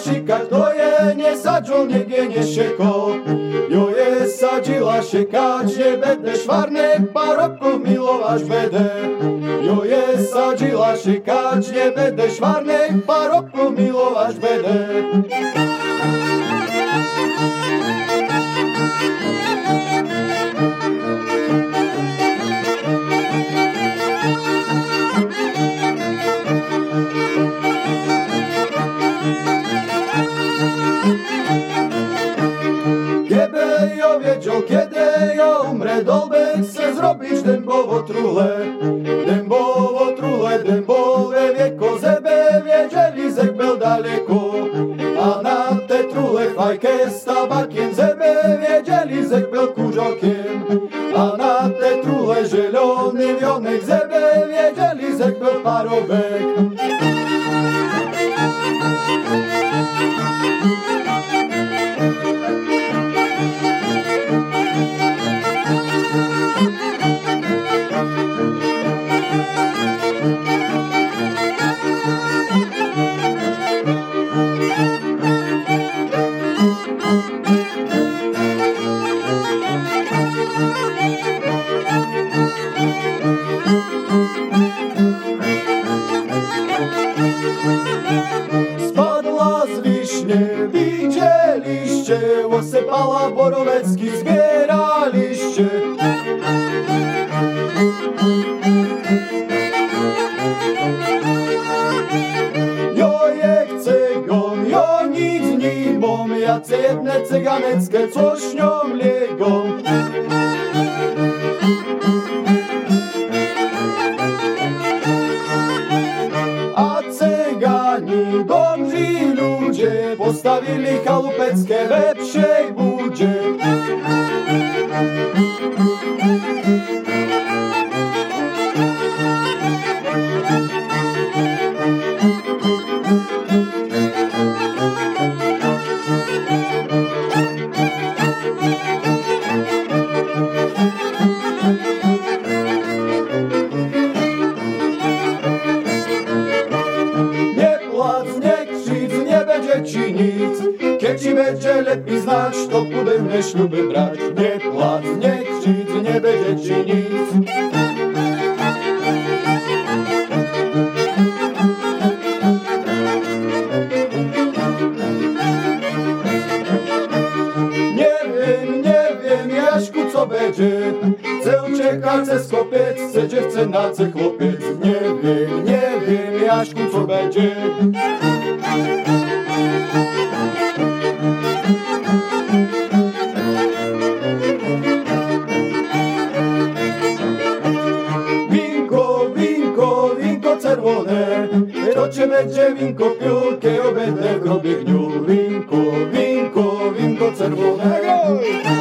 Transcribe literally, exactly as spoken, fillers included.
šikać, to je nie sadzą, nie nie sieko. Jo je sadzila šekać, nie będę szwarnych parobków milować będę. Jo je sadzila šekać, nie będę szwarnych parobków milować będę. Gdyby jo wiedział, kiedy jo umrę, dolby se zrobić dębowo trule. Dębowo trule, dębowe wieko, zeby wiedzieli, zek był daleko. A na te trule fajkę z tabakiem, zeby wiedzieli, zek był kurzokiem. A na te trule zielony wionek, zeby wiedzieli, zek był parobek. Spadła z wiśnie, widzieliście, osypała borowecki, zbieraliście. Jo je chce gon, jo nic nie bom, jace jedne cyganeckie, coś nią legą. Cygani, dobrzy ludzie, postawili chałupeckie we psiej budzie. Ci nic, kiedy ci będzie lepiej znać, to budynne śluby brać. Nie płacz, nie krzycz, nie będzie ci nic. Nie wiem, nie wiem, Jaśku, co będzie. Chcę uciekać, chcę skopiec, chcę dziewczyna, chcę chłopiec. Nie wiem, nie wiem, Jaśku, co będzie. Winko, winko, winko czerwone, to cię będzie winko piórkę, obędę w grobie gniu. Winko, winko, winko czerwone.